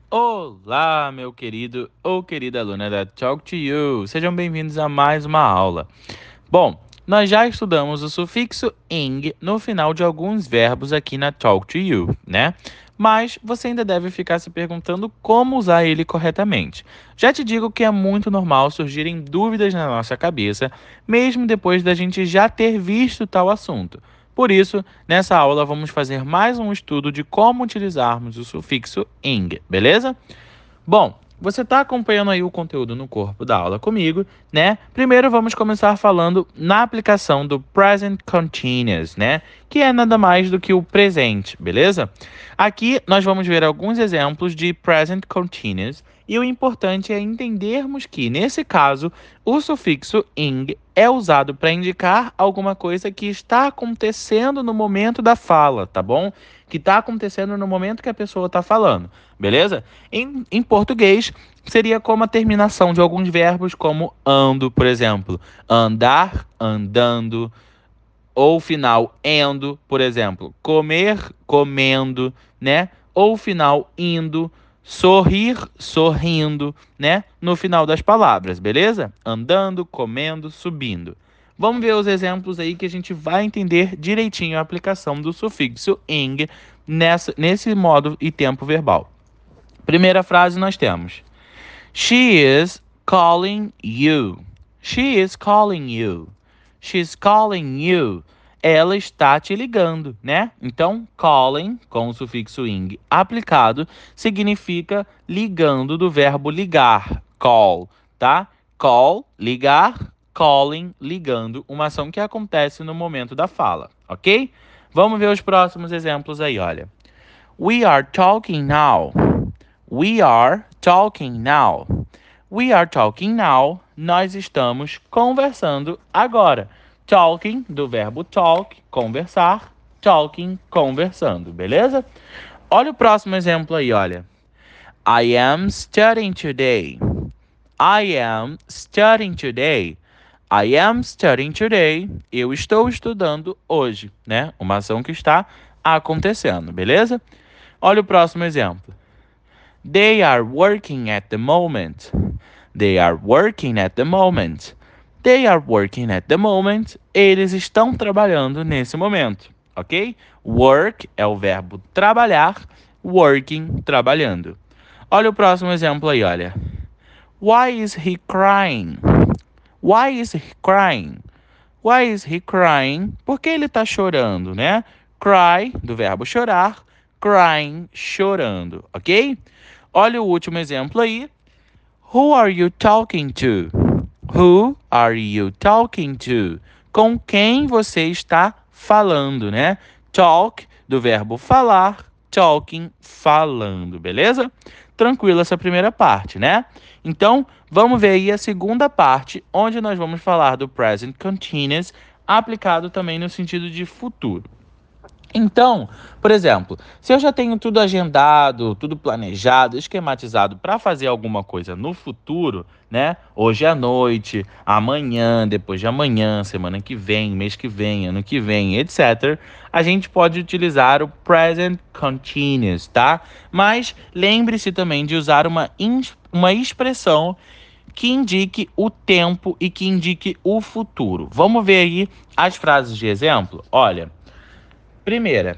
Olá, meu querido ou querida aluna da Talk to You. Sejam bem-vindos a mais uma aula. Bom, nós já estudamos o sufixo ing no final de alguns verbos aqui na Talk to You, né? Mas você ainda deve ficar se perguntando como usar ele corretamente. Já te digo que é muito normal surgirem dúvidas na nossa cabeça, mesmo depois da gente já ter visto tal assunto. Por isso, nessa aula vamos fazer mais um estudo de como utilizarmos o sufixo ing, beleza? Bom, você está acompanhando aí o conteúdo no corpo da aula comigo, né? Primeiro vamos começar falando na aplicação do present continuous, né? Que é nada mais do que o presente, beleza? Aqui nós vamos ver alguns exemplos de present continuous e o importante é entendermos que, nesse caso, o sufixo ing é usado para indicar alguma coisa que está acontecendo no momento da fala, tá bom? Que está acontecendo no momento que a pessoa está falando, beleza? Em português, seria como a terminação de alguns verbos, como ando, por exemplo. Andar, andando. Ou o final endo, por exemplo. Comer, comendo, né? Ou o final indo. Sorrir, sorrindo, né? No final das palavras, beleza? Andando, comendo, subindo. Vamos ver os exemplos aí que a gente vai entender direitinho a aplicação do sufixo ing nesse modo e tempo verbal. Primeira frase nós temos: She is calling you. She is calling you. She's calling you. Ela está te ligando, né? Então, calling, com o sufixo ing aplicado, significa ligando do verbo ligar, call, tá? Call, ligar, calling, ligando, uma ação que acontece no momento da fala, ok? Vamos ver os próximos exemplos aí, olha. We are talking now. We are talking now. We are talking now. Nós estamos conversando agora. Talking, do verbo talk, conversar. Talking, conversando, beleza? Olha o próximo exemplo aí, olha. I am studying today. I am studying today. I am studying today. Eu estou estudando hoje, né? Uma ação que está acontecendo, beleza? Olha o próximo exemplo. They are working at the moment. They are working at the moment. They are working at the moment. Eles estão trabalhando nesse momento, ok? Work é o verbo trabalhar, working, trabalhando. Olha o próximo exemplo aí, olha. Why is he crying? Why is he crying? Why is he crying? Por que ele está chorando, né? Cry, do verbo chorar, crying, chorando, ok? Olha o último exemplo aí. Who are you talking to? Who are you talking to? Com quem você está falando, né? Talk, do verbo falar, talking, falando, beleza? Tranquilo essa primeira parte, né? Então, vamos ver aí a segunda parte, onde nós vamos falar do present continuous, aplicado também no sentido de futuro. Então, por exemplo, se eu já tenho tudo agendado, tudo planejado, esquematizado para fazer alguma coisa no futuro, né? Hoje à noite, amanhã, depois de amanhã, semana que vem, mês que vem, ano que vem, etc., a gente pode utilizar o present continuous, tá? Mas lembre-se também de usar uma expressão que indique o tempo e que indique o futuro. Vamos ver aí as frases de exemplo? Olha. Primeira,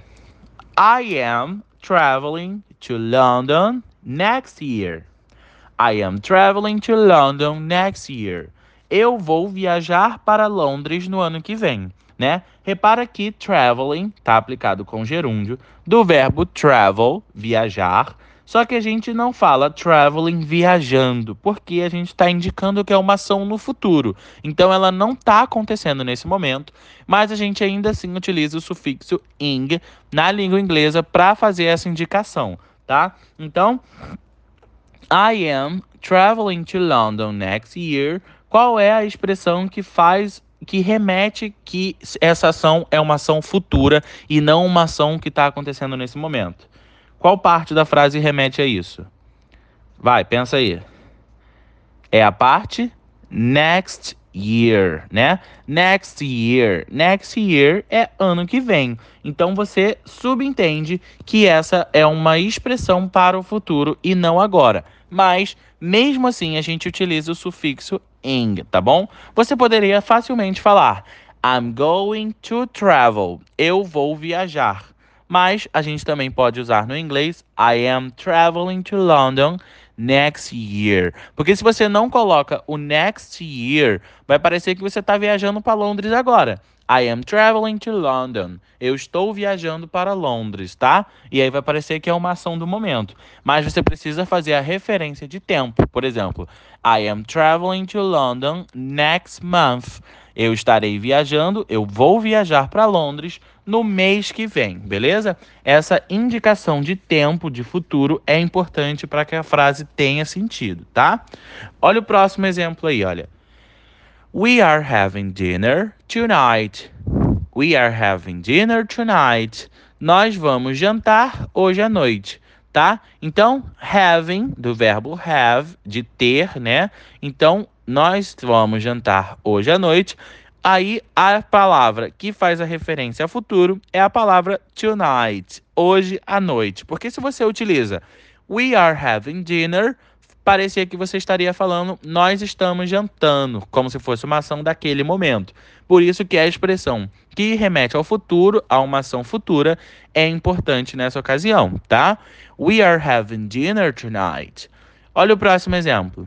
I am traveling to London next year. I am traveling to London next year. Eu vou viajar para Londres no ano que vem, né? Repara que traveling está aplicado com gerúndio do verbo travel, viajar, só que a gente não fala traveling viajando, porque a gente está indicando que é uma ação no futuro. Então ela não está acontecendo nesse momento, mas a gente ainda assim utiliza o sufixo ing na língua inglesa para fazer essa indicação, tá? Então, I am traveling to London next year. Qual é a expressão que remete que essa ação é uma ação futura e não uma ação que está acontecendo nesse momento? Qual parte da frase remete a isso? Vai, pensa aí. É a parte next year, né? Next year. Next year é ano que vem. Então você subentende que essa é uma expressão para o futuro e não agora. Mas, mesmo assim, a gente utiliza o sufixo ing, tá bom? Você poderia facilmente falar I'm going to travel. Eu vou viajar. Mas a gente também pode usar no inglês I am traveling to London next year. Porque se você não coloca o next year, vai parecer que você está viajando para Londres agora. I am traveling to London. Eu estou viajando para Londres, tá? E aí vai parecer que é uma ação do momento. Mas você precisa fazer a referência de tempo. Por exemplo, I am traveling to London next month. Eu estarei viajando, eu vou viajar para Londres no mês que vem, beleza? Essa indicação de tempo, de futuro, é importante para que a frase tenha sentido, tá? Olha o próximo exemplo aí, olha. We are having dinner tonight. We are having dinner tonight. Nós vamos jantar hoje à noite, tá? Então, having, do verbo have, de ter, né? Então, nós vamos jantar hoje à noite. Aí, a palavra que faz a referência a futuro é a palavra tonight, hoje à noite. Porque se você utiliza we are having dinner, parecia que você estaria falando nós estamos jantando, como se fosse uma ação daquele momento. Por isso que a expressão que remete ao futuro, a uma ação futura, é importante nessa ocasião, tá? We are having dinner tonight. Olha o próximo exemplo.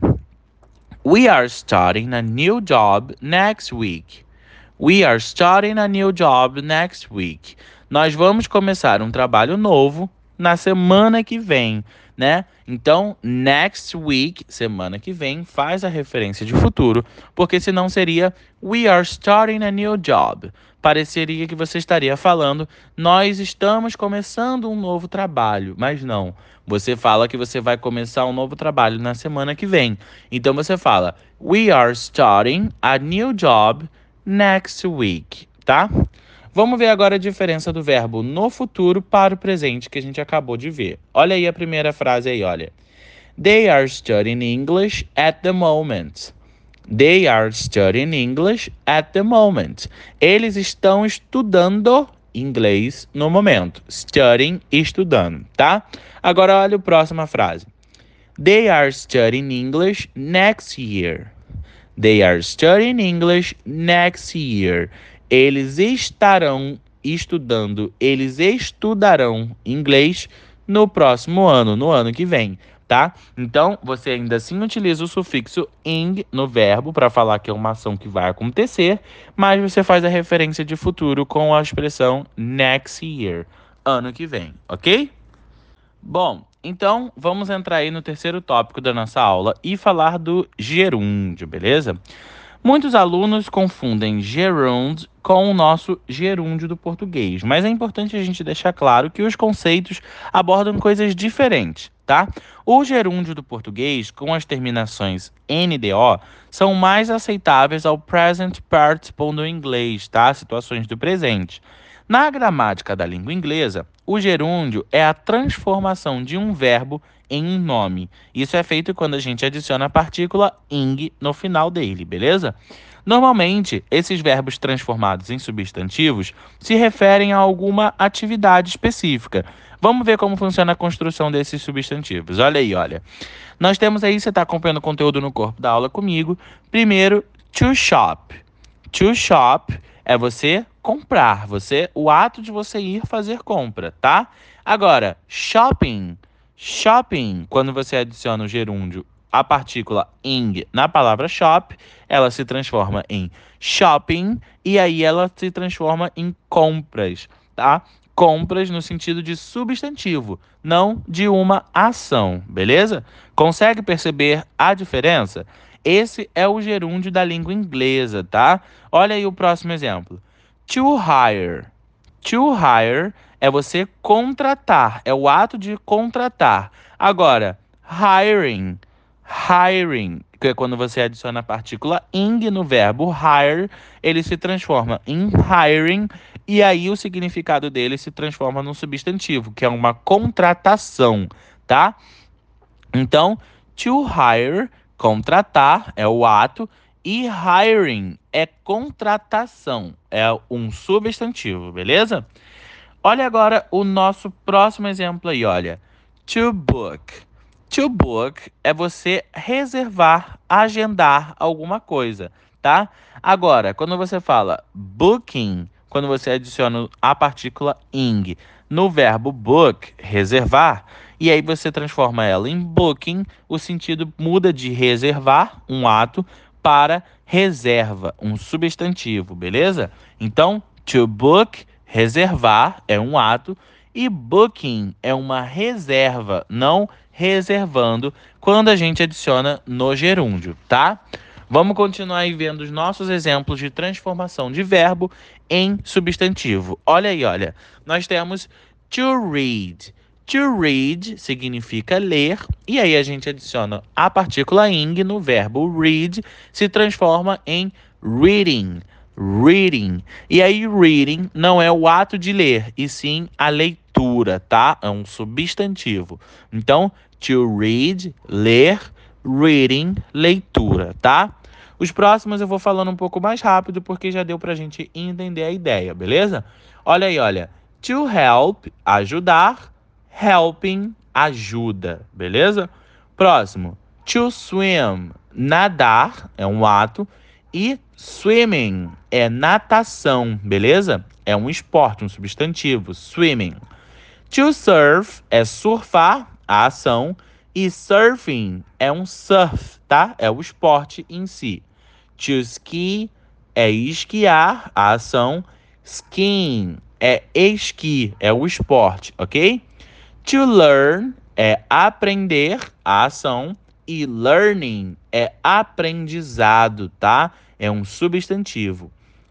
We are starting a new job next week. We are starting a new job next week. Nós vamos começar um trabalho novo na semana que vem, né? Então, next week, semana que vem, faz a referência de futuro, porque senão seria we are starting a new job. Pareceria que você estaria falando nós estamos começando um novo trabalho, mas não. Você fala que você vai começar um novo trabalho na semana que vem. Então você fala we are starting a new job next week, tá? Vamos ver agora a diferença do verbo no futuro para o presente que a gente acabou de ver. Olha aí a primeira frase aí, olha. They are studying English at the moment. They are studying English at the moment. Eles estão estudando inglês no momento. Studying, estudando, tá? Agora olha a próxima frase. They are studying English next year. They are studying English next year. Eles estarão estudando, eles estudarão inglês no próximo ano, no ano que vem, tá? Então, você ainda assim utiliza o sufixo ing no verbo para falar que é uma ação que vai acontecer, mas você faz a referência de futuro com a expressão next year, ano que vem, ok? Bom, então vamos entrar aí no terceiro tópico da nossa aula e falar do gerúndio, beleza? Muitos alunos confundem gerund com o nosso gerúndio do português, mas é importante a gente deixar claro que os conceitos abordam coisas diferentes, tá? O gerúndio do português, com as terminações NDO, são mais aceitáveis ao present participle do inglês, tá? Situações do presente. Na gramática da língua inglesa, o gerúndio é a transformação de um verbo em um nome. Isso é feito quando a gente adiciona a partícula ing no final dele, beleza? Normalmente, esses verbos transformados em substantivos se referem a alguma atividade específica. Vamos ver como funciona a construção desses substantivos. Olha aí, olha. Nós temos aí, você está acompanhando o conteúdo no corpo da aula comigo. Primeiro, to shop. To shop é você comprar, o ato de você ir fazer compra, tá? Agora, shopping. Shopping, quando você adiciona o gerúndio, a partícula ing na palavra shop, ela se transforma em shopping e aí ela se transforma em compras, tá? Compras no sentido de substantivo, não de uma ação, beleza? Consegue perceber a diferença? Esse é o gerúndio da língua inglesa, tá? Olha aí o próximo exemplo. To hire. To hire é você contratar, é o ato de contratar. Agora, hiring. Hiring, que é quando você adiciona a partícula ing no verbo hire, ele se transforma em hiring e aí o significado dele se transforma num substantivo, que é uma contratação, tá? Então, to hire, contratar, é o ato, E hiring é contratação, é um substantivo, beleza? Olha agora o nosso próximo exemplo aí, olha. To book. To book é você reservar, agendar alguma coisa, tá? Agora, quando você fala booking, quando você adiciona a partícula ing no verbo book, reservar, e aí você transforma ela em booking, o sentido muda de reservar, um ato, para reserva, um substantivo, beleza? Então, to book, reservar, é um ato, e booking é uma reserva, não reservando, quando a gente adiciona no gerúndio, tá? Vamos continuar aí vendo os nossos exemplos de transformação de verbo em substantivo. Olha aí, olha. Nós temos to read. To read significa ler, e aí a gente adiciona a partícula ing no verbo read, se transforma em reading. Reading. E aí, reading não é o ato de ler, e sim a leitura, tá? É um substantivo. Então, to read, ler, reading, leitura, tá? Os próximos eu vou falando um pouco mais rápido, porque já deu pra gente entender a ideia, beleza? Olha aí, olha. To help, ajudar. Helping, ajuda, beleza? Próximo. To swim, nadar, é um ato. E swimming é natação, beleza? É um esporte, um substantivo, swimming. To surf é surfar, a ação. E surfing é um surf, tá? É o esporte em si. To ski é esquiar, a ação. Skiing é esqui, é o esporte, ok? To learn é aprender, a ação. E learning é aprendizado, tá? É um substantivo.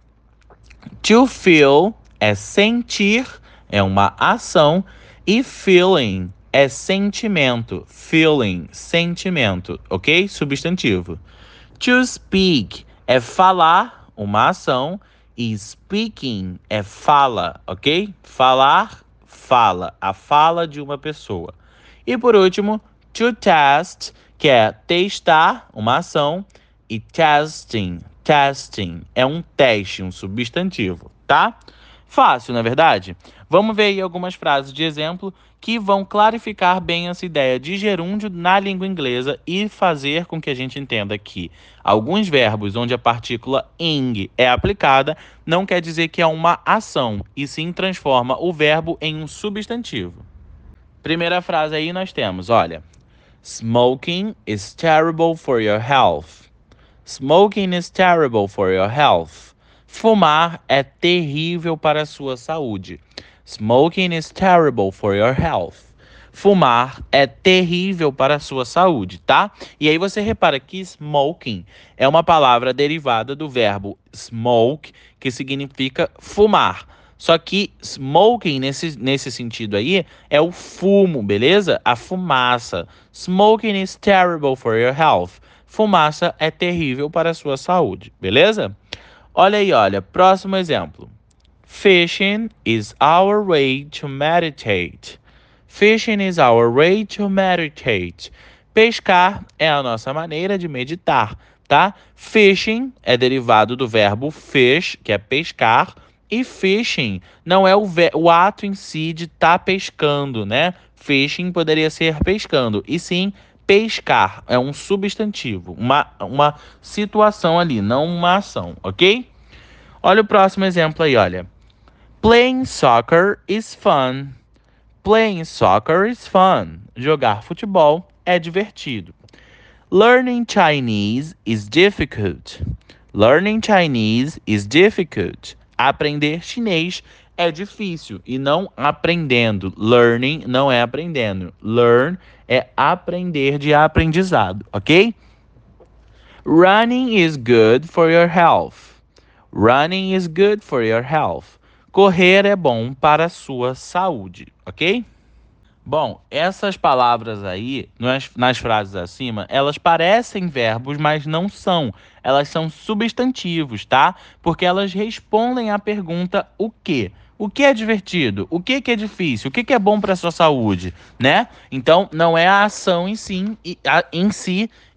To feel é sentir, é uma ação. E feeling é sentimento. Feeling, sentimento, ok? Substantivo. To speak é falar, uma ação. E speaking é fala, ok? Falar, fala, a fala de uma pessoa. E por último, to test, que é testar, uma ação. E testing, testing é um teste, um substantivo, tá? Fácil, na verdade? Vamos ver aí algumas frases de exemplo que vão clarificar bem essa ideia de gerúndio na língua inglesa e fazer com que a gente entenda que alguns verbos onde a partícula ing é aplicada não quer dizer que é uma ação, e sim transforma o verbo em um substantivo. Primeira frase aí nós temos, olha. Smoking is terrible for your health. Smoking is terrible for your health. Fumar é terrível para a sua saúde. Smoking is terrible for your health. Fumar é terrível para a sua saúde, tá? E aí você repara que smoking é uma palavra derivada do verbo smoke, que significa fumar. Só que smoking, nesse sentido aí, é o fumo, beleza? A fumaça. Smoking is terrible for your health. Fumaça é terrível para a sua saúde, beleza? Olha aí, olha. Próximo exemplo. Fishing is our way to meditate. Fishing is our way to meditate. Pescar é a nossa maneira de meditar, tá? Fishing é derivado do verbo fish, que é pescar, e fishing não é o ato em si de estar pescando, né? Fishing poderia ser pescando, e sim pescar. É um substantivo, uma situação ali, não uma ação, ok? Olha o próximo exemplo aí, olha. Playing soccer is fun. Playing soccer is fun. Jogar futebol é divertido. Learning Chinese is difficult. Learning Chinese is difficult. Aprender chinês é difícil e não aprendendo. Learning não é aprendendo. Learn é aprender de aprendizado, ok? Running is good for your health. Running is good for your health. Correr é bom para a sua saúde, ok? Bom, essas palavras aí, nas frases acima, elas parecem verbos, mas não são. Elas são substantivos, tá? Porque elas respondem à pergunta o quê? O que é divertido? O que é difícil? O que é bom para a sua saúde, né? Então, não é a ação em si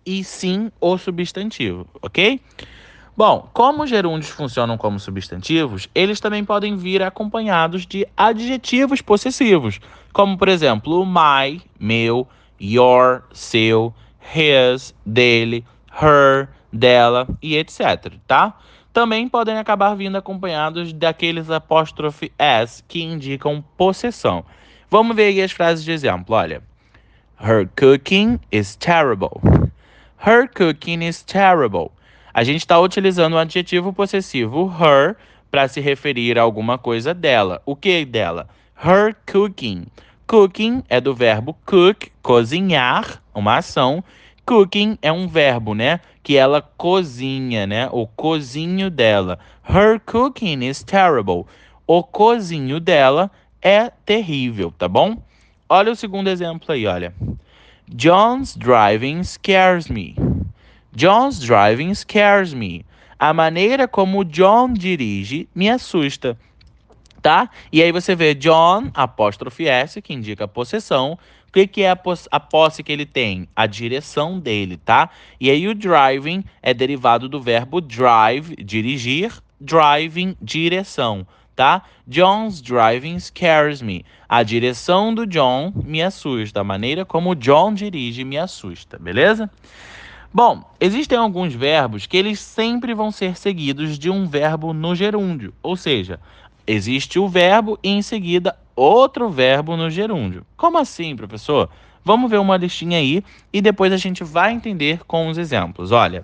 e sim o substantivo, ok? Bom, como os gerúndios funcionam como substantivos, eles também podem vir acompanhados de adjetivos possessivos, como, por exemplo, o my, meu, your, seu, his, dele, her, dela e etc, tá? Também podem acabar vindo acompanhados daqueles apóstrofe s que indicam possessão. Vamos ver aí as frases de exemplo, olha. Her cooking is terrible. Her cooking is terrible. A gente está utilizando o adjetivo possessivo her para se referir a alguma coisa dela. O que dela? Her cooking. Cooking é do verbo cook, cozinhar, uma ação. Cooking é um verbo, né? Que ela cozinha, né? O cozinho dela. Her cooking is terrible. O cozinho dela é terrível, tá bom? Olha o segundo exemplo aí, olha. John's driving scares me. John's driving scares me. A maneira como o John dirige me assusta, tá? E aí você vê John, apóstrofe S, que indica a possessão. O que é a posse que ele tem? A direção dele, tá? E aí o driving é derivado do verbo drive, dirigir, driving, direção, tá? John's driving scares me. A direção do John me assusta. A maneira como o John dirige me assusta, beleza? Bom, existem alguns verbos que eles sempre vão ser seguidos de um verbo no gerúndio, ou seja, existe o verbo e em seguida outro verbo no gerúndio. Como assim, professor? Vamos ver uma listinha aí e depois a gente vai entender com os exemplos. Olha,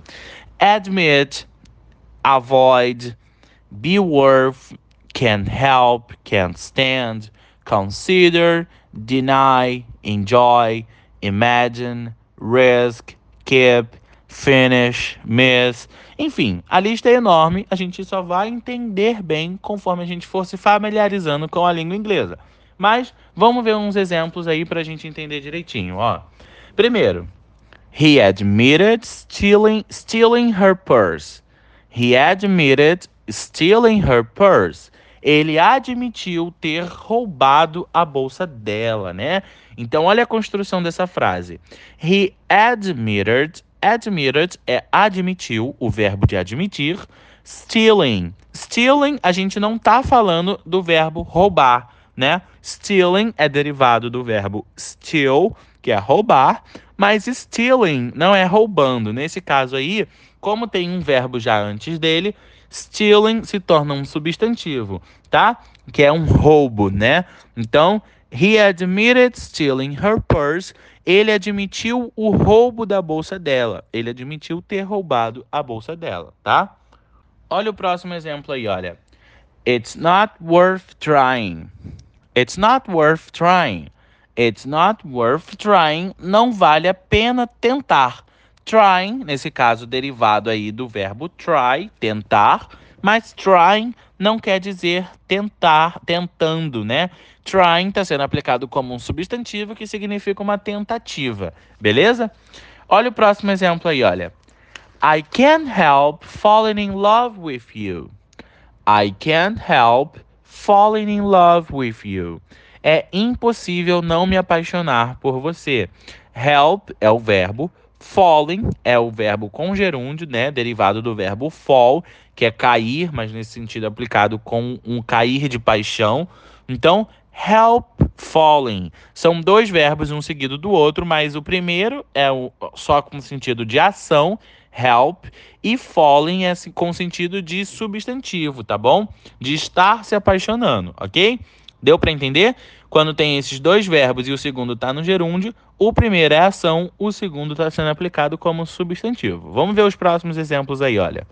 admit, avoid, be worth, can't help, can't stand, consider, deny, enjoy, imagine, risk, keep, finish, miss. Enfim, a lista é enorme, a gente só vai entender bem conforme a gente for se familiarizando com a língua inglesa. Mas vamos ver uns exemplos aí para a gente entender direitinho, ó. Primeiro, he admitted stealing her purse. He admitted stealing her purse. Ele admitiu ter roubado a bolsa dela, né? Então, olha a construção dessa frase. He admitted. Admitted é admitiu, o verbo de admitir. Stealing. Stealing, a gente não tá falando do verbo roubar, né? Stealing é derivado do verbo steal, que é roubar, mas stealing não é roubando. Nesse caso aí, como tem um verbo já antes dele, stealing se torna um substantivo, tá? Que é um roubo, né? Então, he admitted stealing her purse. Ele admitiu o roubo da bolsa dela. Ele admitiu ter roubado a bolsa dela, tá? Olha o próximo exemplo aí, olha. It's not worth trying. It's not worth trying. It's not worth trying. Não vale a pena tentar. Trying, nesse caso, derivado aí do verbo try, tentar. Mas trying não quer dizer tentar, tentando, né? Trying está sendo aplicado como um substantivo que significa uma tentativa, beleza? Olha o próximo exemplo aí, olha. I can't help falling in love with you. I can't help falling in love with you. É impossível não me apaixonar por você. Help é o verbo, falling é o verbo com gerúndio, né? Derivado do verbo fall, que é cair, mas nesse sentido aplicado com um cair de paixão. Então, help falling. São dois verbos, um seguido do outro, mas o primeiro é só com sentido de ação, help, e falling é com sentido de substantivo, tá bom? De estar se apaixonando, ok? Deu para entender? Quando tem esses dois verbos e o segundo está no gerúndio, o primeiro é ação, o segundo está sendo aplicado como substantivo. Vamos ver os próximos exemplos aí, olha.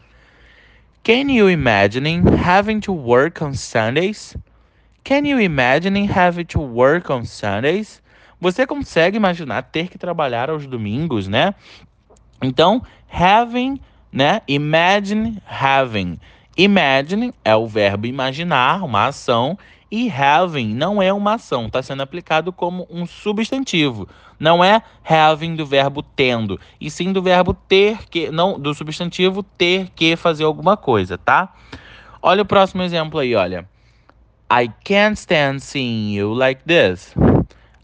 Can you imagine having to work on Sundays? Can you imagine having to work on Sundays? Você consegue imaginar ter que trabalhar aos domingos, né? Então, having, né? Imagine having. Imagine é o verbo imaginar, uma ação, e having não é uma ação, está sendo aplicado como um substantivo. Não é having do verbo tendo, e sim do verbo ter que, não, do substantivo ter que fazer alguma coisa, tá? Olha o próximo exemplo aí, olha. I can't stand seeing you like this.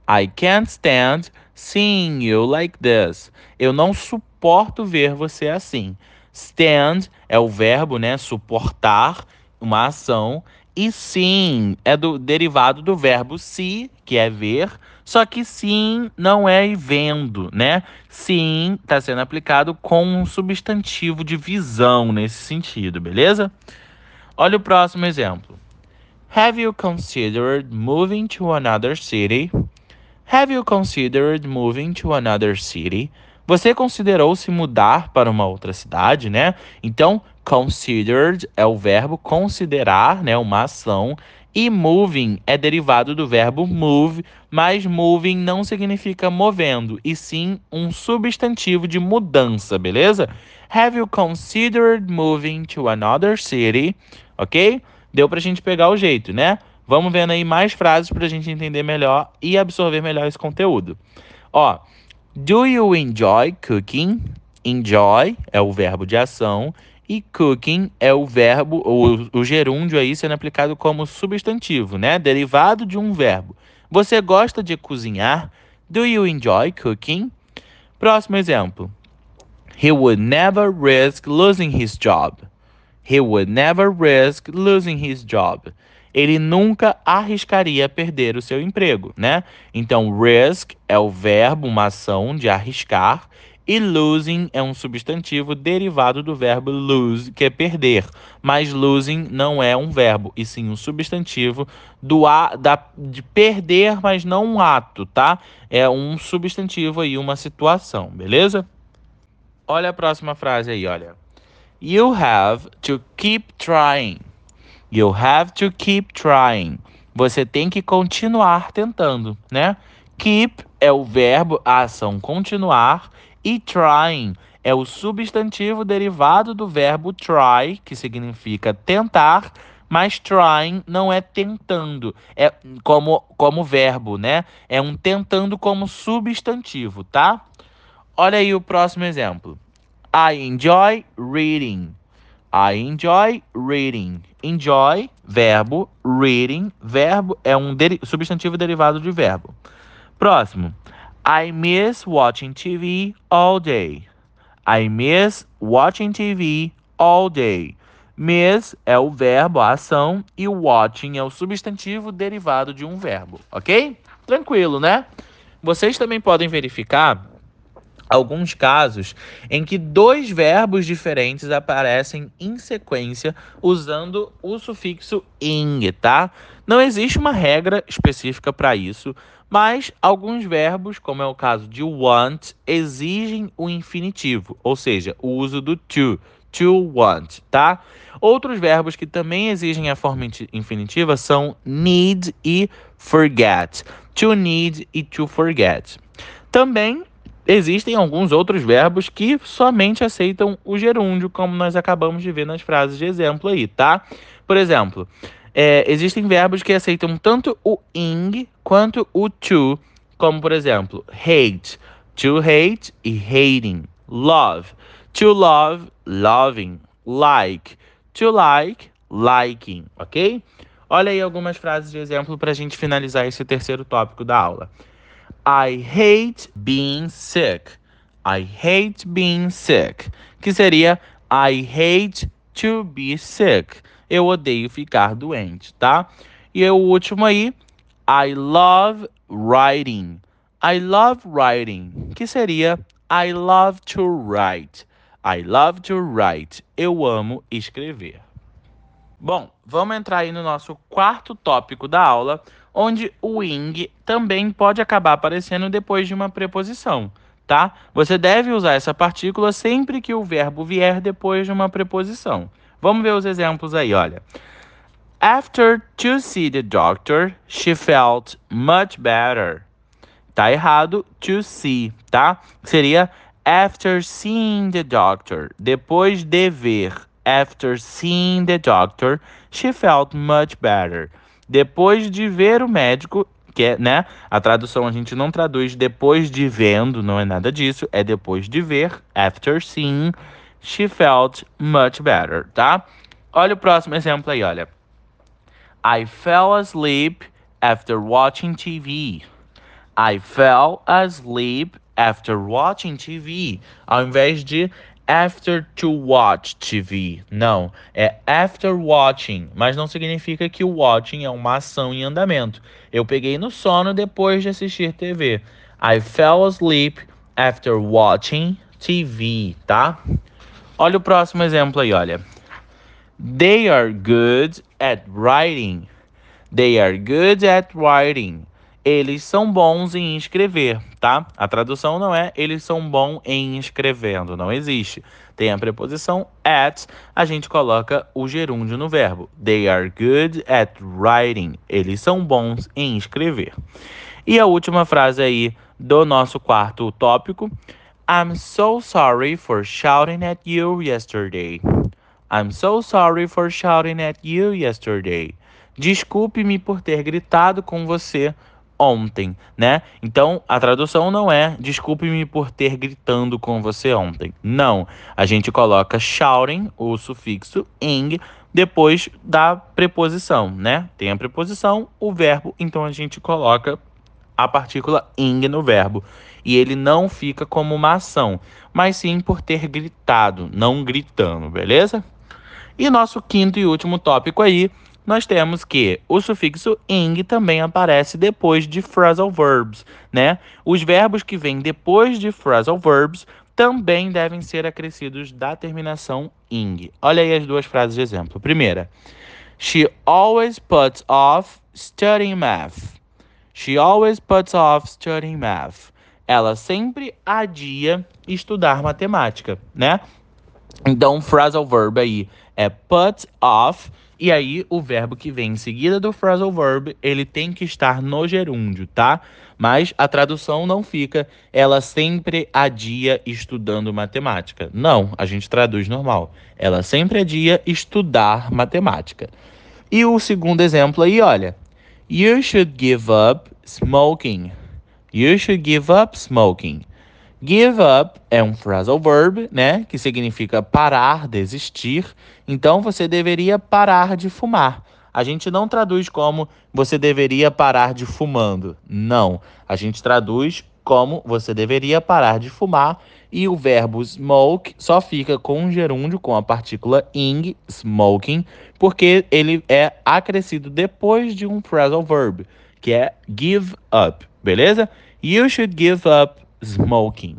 I can't stand seeing you like this. Eu não suporto ver você assim. Stand é o verbo, né? Suportar uma ação. E seeing é do derivado do verbo see, que é ver. Só que seeing não é vendo, né? Seeing está sendo aplicado com um substantivo de visão nesse sentido, beleza? Olha o próximo exemplo. Have you considered moving to another city? Have you considered moving to another city? Você considerou se mudar para uma outra cidade, né? Então, considered é o verbo considerar, né? Uma ação. E moving é derivado do verbo move, mas moving não significa movendo, e sim um substantivo de mudança, beleza? Have you considered moving to another city? Ok? Deu pra gente pegar o jeito, né? Vamos vendo aí mais frases pra gente entender melhor e absorver melhor esse conteúdo. Ó, do you enjoy cooking? Enjoy é o verbo de ação e cooking é o verbo, o gerúndio aí sendo aplicado como substantivo, né? Derivado de um verbo. Você gosta de cozinhar? Do you enjoy cooking? Próximo exemplo. He would never risk losing his job. He would never risk losing his job. Ele nunca arriscaria perder o seu emprego, né? Então, risk é o verbo, uma ação de arriscar, e losing é um substantivo derivado do verbo lose, que é perder. Mas losing não é um verbo, e sim um substantivo de perder, mas não um ato, tá? É um substantivo aí, uma situação, beleza? Olha a próxima frase aí, olha. You have to keep trying. You have to keep trying. Você tem que continuar tentando, né? Keep é o verbo, a ação continuar, e trying é o substantivo derivado do verbo try, que significa tentar, mas trying não é tentando, é como verbo, né? É um tentando como substantivo, tá? Olha aí o próximo exemplo. I enjoy reading. I enjoy reading. Enjoy, verbo. Reading, verbo é um substantivo derivado de verbo. Próximo. I miss watching TV all day. I miss watching TV all day. Miss é o verbo, a ação, e watching é o substantivo derivado de um verbo, ok? Tranquilo, né? Vocês também podem verificar alguns casos em que dois verbos diferentes aparecem em sequência usando o sufixo ing, tá? Não existe uma regra específica para isso, mas alguns verbos, como é o caso de want, exigem o infinitivo, ou seja, o uso do to want, tá? Outros verbos que também exigem a forma infinitiva são need e forget. To need e to forget. Também existem alguns outros verbos que somente aceitam o gerúndio, como nós acabamos de ver nas frases de exemplo aí, tá? Por exemplo, existem verbos que aceitam tanto o ing quanto o to, como por exemplo, hate, to hate e hating, love, to love, loving, like, to like, liking, ok? Olha aí algumas frases de exemplo para a gente finalizar esse terceiro tópico da aula. I hate being sick. I hate being sick. Que seria I hate to be sick. Eu odeio ficar doente, tá? E o último aí, I love writing. I love writing. Que seria I love to write. I love to write. Eu amo escrever. Bom, vamos entrar aí no nosso quarto tópico da aula, onde o ing também pode acabar aparecendo depois de uma preposição, tá? Você deve usar essa partícula sempre que o verbo vier depois de uma preposição. Vamos ver os exemplos aí, olha. After to see the doctor, she felt much better. Tá errado, to see, tá? Seria after seeing the doctor. Depois de ver. After seeing the doctor, she felt much better. Depois de ver o médico, que é, né? A tradução a gente não traduz depois de vendo, não é nada disso. É depois de ver. After seeing, she felt much better, tá? Olha o próximo exemplo aí, olha. I fell asleep after watching TV. I fell asleep after watching TV. Ao invés de after to watch TV. Não, é after watching, mas não significa que o watching é uma ação em andamento. Eu peguei no sono depois de assistir TV. I fell asleep after watching TV, tá? Olha o próximo exemplo aí, olha. They are good at writing. They are good at writing. Eles são bons em escrever, tá? A tradução não é eles são bons em escrevendo, não existe. Tem a preposição at, a gente coloca o gerúndio no verbo. They are good at writing. Eles são bons em escrever. E a última frase aí do nosso quarto tópico. I'm so sorry for shouting at you yesterday. I'm so sorry for shouting at you yesterday. Desculpe-me por ter gritado com você ontem, né? Então, a tradução não é desculpe-me por ter gritando com você ontem. Não. A gente coloca shouting, o sufixo ing, depois da preposição, né? Tem a preposição, o verbo, então a gente coloca a partícula ing no verbo. E ele não fica como uma ação, mas sim por ter gritado, não gritando, beleza? E nosso quinto e último tópico aí, nós temos que o sufixo ing também aparece depois de phrasal verbs, né? Os verbos que vêm depois de phrasal verbs também devem ser acrescidos da terminação ing. Olha aí as duas frases de exemplo. Primeira, she always puts off studying math. She always puts off studying math. Ela sempre adia estudar matemática, né? Então, o phrasal verb aí é put off, e aí o verbo que vem em seguida do phrasal verb, ele tem que estar no gerúndio, tá? Mas a tradução não fica, ela sempre adia estudando matemática. Não, a gente traduz normal. Ela sempre adia estudar matemática. E o segundo exemplo aí, olha. You should give up smoking. You should give up smoking. Give up é um phrasal verb, né? Que significa parar, desistir. Então, você deveria parar de fumar. A gente não traduz como você deveria parar de fumando. Não. A gente traduz como você deveria parar de fumar. E o verbo smoke só fica com um gerúndio, com a partícula ing, smoking, porque ele é acrescido depois de um phrasal verb, que é give up, beleza? You should give up smoking.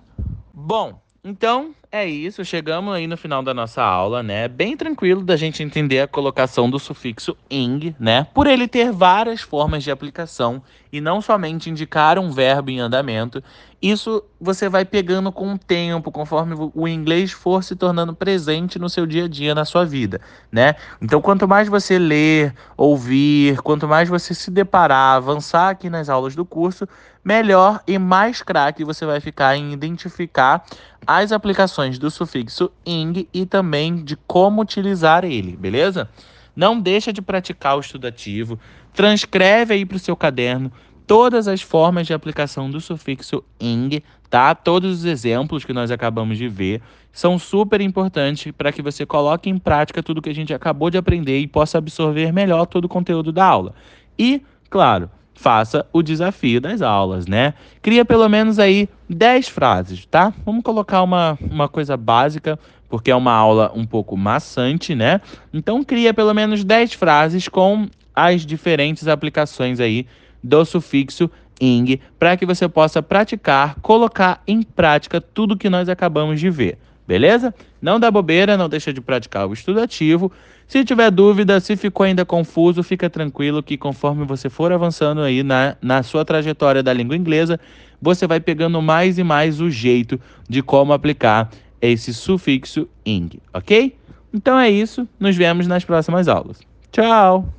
Bom, então é isso. Chegamos aí no final da nossa aula, né? Bem tranquilo da gente entender a colocação do sufixo ing, né? Por ele ter várias formas de aplicação e não somente indicar um verbo em andamento. Isso você vai pegando com o tempo, conforme o inglês for se tornando presente no seu dia a dia, na sua vida, né? Então, quanto mais você ler, ouvir, quanto mais você se deparar, avançar aqui nas aulas do curso, melhor e mais craque você vai ficar em identificar as aplicações do sufixo ing e também de como utilizar ele, beleza? Não deixa de praticar o estudativo, transcreve aí para o seu caderno todas as formas de aplicação do sufixo ing, tá? Todos os exemplos que nós acabamos de ver são super importantes para que você coloque em prática tudo que a gente acabou de aprender e possa absorver melhor todo o conteúdo da aula. E, claro, faça o desafio das aulas, né? Cria pelo menos aí 10 frases, tá? Vamos colocar uma coisa básica, porque é uma aula um pouco maçante, né? Então, cria pelo menos 10 frases com as diferentes aplicações aí do sufixo ing, para que você possa praticar, colocar em prática tudo que nós acabamos de ver, beleza? Não dá bobeira, não deixa de praticar o estudativo. Se tiver dúvida, se ficou ainda confuso, fica tranquilo que conforme você for avançando aí na sua trajetória da língua inglesa, você vai pegando mais e mais o jeito de como aplicar esse sufixo ing, ok? Então é isso, nos vemos nas próximas aulas. Tchau!